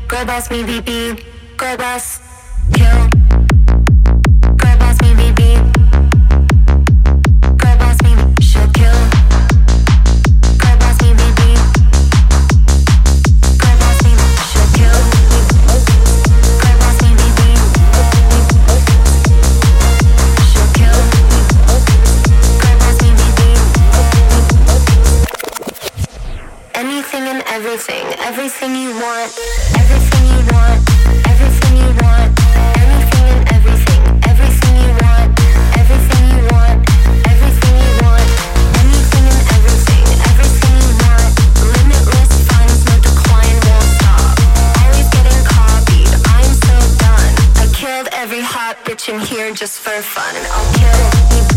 girl boss me BB, girl boss, kill. Girl boss me BB, girl boss me, she'll kill. Girl boss me BB, girl boss me, she'll kill. Girl boss me BB, she'll kill. Girl boss me BB. Anything and everything, everything you want, everything you want, everything you want, anything and everything, everything you want, everything you want, everything you want, anything and everything, everything you want, limitless funds, no decline, won't stop, always getting copied, I'm so done, I killed every hot bitch in here just for fun, and I'll kill you.